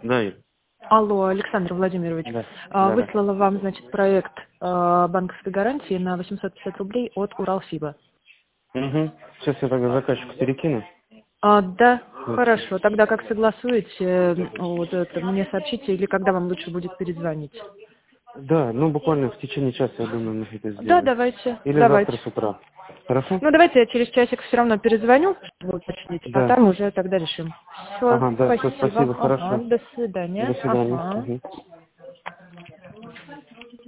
Да, Юль. Алло, Александр Владимирович. Да. Да. Выслала вам, значит, проект банковской гарантии на 850 рублей от Уралсиба. Угу. Сейчас я тогда заказчику перекину. Да, Вот. хорошо. Тогда как согласуете, вот это мне сообщите, или когда вам лучше будет перезвонить? Да, ну буквально в течение часа, я думаю, мы это Да, сделаем. давайте. Или завтра Давайте. с утра. Хорошо? Ну, давайте я через часик все равно перезвоню, чтобы уточнить, а Да. там уже тогда решим. Все, Ага, да, все, спасибо. спасибо, Ага, хорошо. до свидания. До свидания. Ага. Угу.